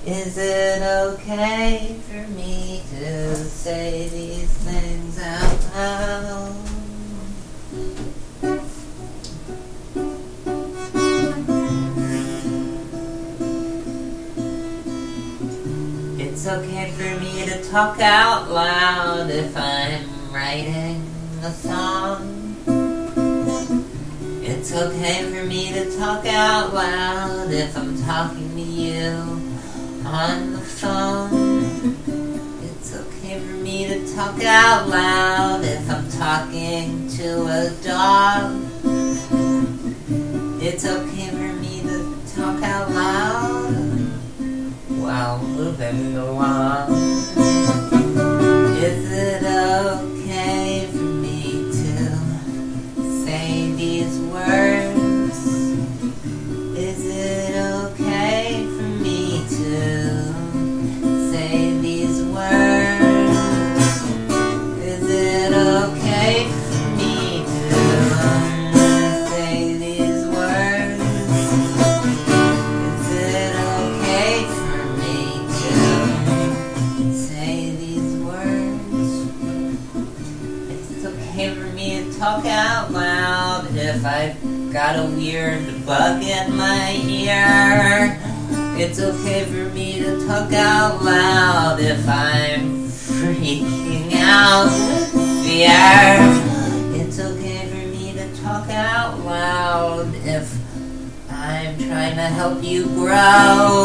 Is it okay for me to say these things out loud? It's okay for me to talk out loud if I'm writing a song. It's okay for me to talk out loud if I'm talking to you on the phone. It's okay for me to talk out loud if I'm talking to a dog. It's okay for me to talk out loud while moving along. Is it okay for me to say these words? Is it okay for me to say these words? Is it okay for me to say these words? Is it okay for me to say these words? It's okay for me to talk out loud if I've got a weird bug in my ear. It's okay for me to talk out loud if I'm freaking out with fear. It's okay for me to talk out loud if I'm trying to help you grow.